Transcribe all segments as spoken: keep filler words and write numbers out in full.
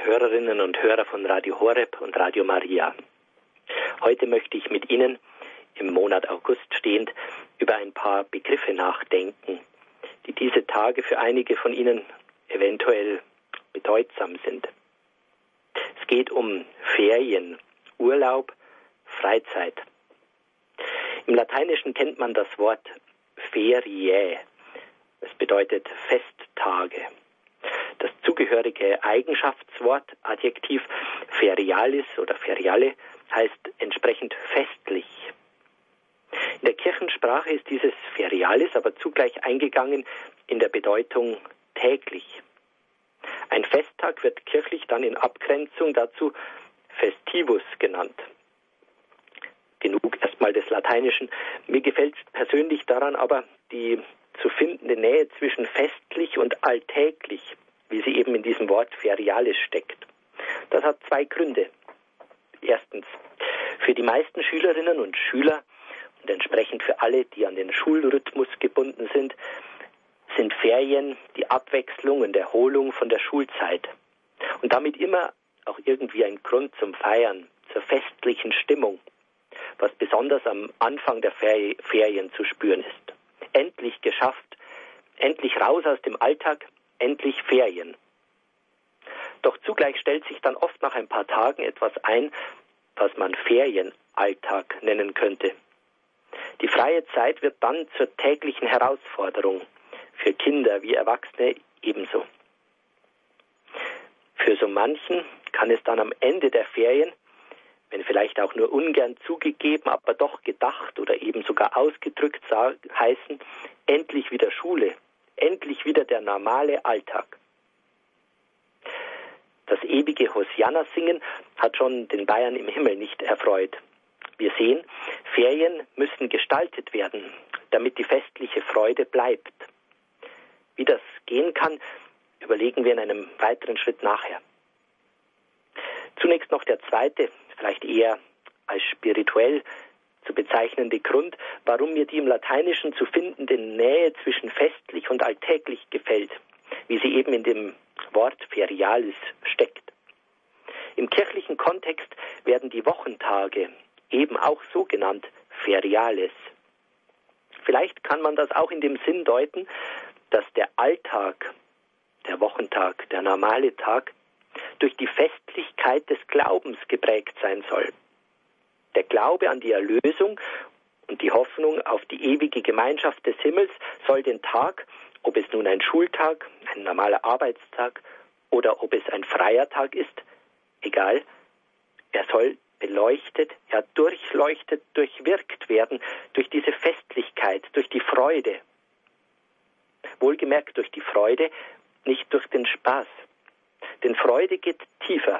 Hörerinnen und Hörer von Radio Horeb und Radio Maria. Heute möchte ich mit Ihnen im Monat August stehend über ein paar Begriffe nachdenken, die diese Tage für einige von Ihnen eventuell bedeutsam sind. Es geht um Ferien, Urlaub, Freizeit. Im Lateinischen kennt man das Wort Feriae. Es bedeutet Festtage. Das zugehörige Eigenschaftswort, Adjektiv ferialis oder feriale, heißt entsprechend festlich. In der Kirchensprache ist dieses ferialis aber zugleich eingegangen in der Bedeutung täglich. Ein Festtag wird kirchlich dann in Abgrenzung dazu festivus genannt. Genug erstmal des Lateinischen. Mir gefällt persönlich daran aber die zu findende Nähe zwischen festlich und alltäglich, wie sie eben in diesem Wort ferialis steckt. Das hat zwei Gründe. Erstens, für die meisten Schülerinnen und Schüler und entsprechend für alle, die an den Schulrhythmus gebunden sind, sind Ferien die Abwechslung und Erholung von der Schulzeit. Und damit immer auch irgendwie ein Grund zum Feiern, zur festlichen Stimmung, was besonders am Anfang der Ferien zu spüren ist. Endlich geschafft, endlich raus aus dem Alltag, endlich Ferien. Doch zugleich stellt sich dann oft nach ein paar Tagen etwas ein, was man Ferienalltag nennen könnte. Die freie Zeit wird dann zur täglichen Herausforderung, für Kinder wie Erwachsene ebenso. Für so manchen kann es dann am Ende der Ferien, wenn vielleicht auch nur ungern zugegeben, aber doch gedacht oder eben sogar ausgedrückt heißen, endlich wieder Schule, endlich wieder der normale Alltag. Das ewige Hosianna-Singen hat schon den Bayern im Himmel nicht erfreut. Wir sehen, Ferien müssen gestaltet werden, damit die festliche Freude bleibt. Wie das gehen kann, überlegen wir in einem weiteren Schritt nachher. Zunächst noch der zweite, vielleicht eher als spirituell zu bezeichnende Grund, warum mir die im Lateinischen zu findende Nähe zwischen festlich und alltäglich gefällt, wie sie eben in dem Wort ferialis steckt. Im kirchlichen Kontext werden die Wochentage eben auch so genannt feriales. Vielleicht kann man das auch in dem Sinn deuten, dass der Alltag, der Wochentag, der normale Tag, durch die Festlichkeit des Glaubens geprägt sein soll. Der Glaube an die Erlösung und die Hoffnung auf die ewige Gemeinschaft des Himmels soll den Tag, ob es nun ein Schultag, ein normaler Arbeitstag oder ob es ein freier Tag ist, egal, er soll beleuchtet, ja durchleuchtet, durchwirkt werden durch diese Festlichkeit, durch die Freude. Wohlgemerkt durch die Freude, nicht durch den Spaß. Denn Freude geht tiefer.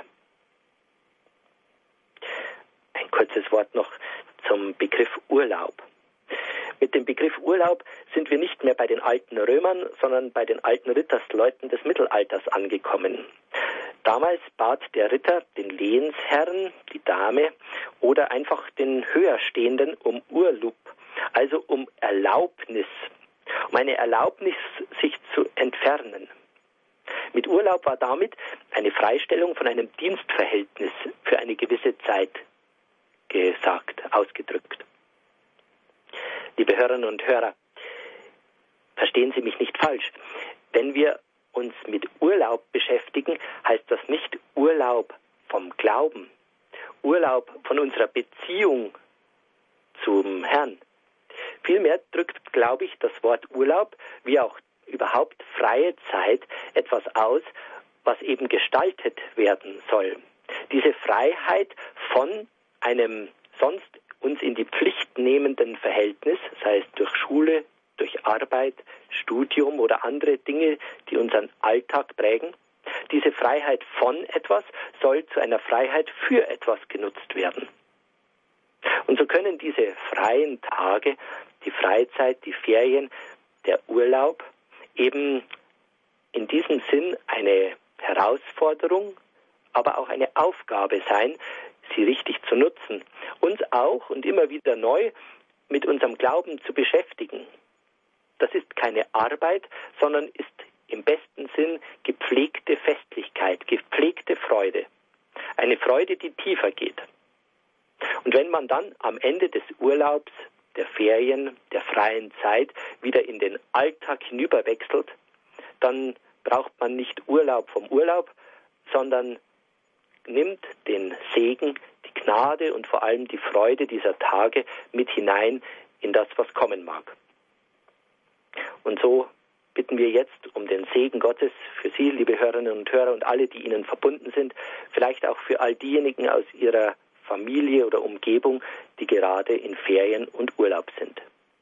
Ein kurzes Wort noch zum Begriff Urlaub. Mit dem Begriff Urlaub sind wir nicht mehr bei den alten Römern, sondern bei den alten Rittersleuten des Mittelalters angekommen. Damals bat der Ritter den Lehensherrn, die Dame oder einfach den Höherstehenden um Urlaub, also um Erlaubnis, um eine Erlaubnis, sich zu entfernen. Mit Urlaub war damit eine Freistellung von einem Dienstverhältnis für eine gewisse Zeit gesagt, ausgedrückt. Liebe Hörerinnen und Hörer, verstehen Sie mich nicht falsch. Wenn wir uns mit Urlaub beschäftigen, heißt das nicht Urlaub vom Glauben, Urlaub von unserer Beziehung zum Herrn. Vielmehr drückt, glaube ich, das Wort Urlaub, wie auch überhaupt freie Zeit, etwas aus, was eben gestaltet werden soll. Diese Freiheit von einem sonst uns in die Pflicht nehmenden Verhältnis, sei es durch Schule, durch Arbeit, Studium oder andere Dinge, die unseren Alltag prägen. Diese Freiheit von etwas soll zu einer Freiheit für etwas genutzt werden. Und so können diese freien Tage, die Freizeit, die Ferien, der Urlaub eben in diesem Sinn eine Herausforderung, aber auch eine Aufgabe sein, sie richtig zu nutzen, uns auch und immer wieder neu mit unserem Glauben zu beschäftigen. Das ist keine Arbeit, sondern ist im besten Sinn gepflegte Festlichkeit, gepflegte Freude. Eine Freude, die tiefer geht. Und wenn man dann am Ende des Urlaubs, der Ferien, der freien Zeit wieder in den Alltag hinüberwechselt, dann braucht man nicht Urlaub vom Urlaub, sondern nimmt den Segen, die Gnade und vor allem die Freude dieser Tage mit hinein in das, was kommen mag. Und so bitten wir jetzt um den Segen Gottes für Sie, liebe Hörerinnen und Hörer, und alle, die Ihnen verbunden sind, vielleicht auch für all diejenigen aus Ihrer Familie oder Umgebung, die gerade in Ferien und Urlaub sind.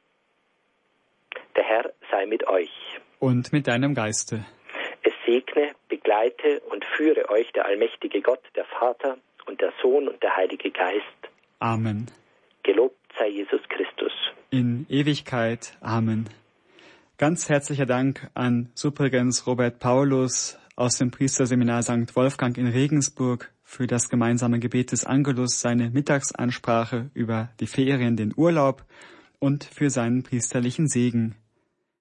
Der Herr sei mit euch. Und mit deinem Geiste. Es segne, begleite und führe euch der allmächtige Gott, der Vater und der Sohn und der Heilige Geist. Amen. Gelobt sei Jesus Christus. In Ewigkeit. Amen. Ganz herzlicher Dank an Subregens Robert Paulus aus dem Priesterseminar Sankt Wolfgang in Regensburg für das gemeinsame Gebet des Angelus, seine Mittagsansprache über die Ferien, den Urlaub und für seinen priesterlichen Segen.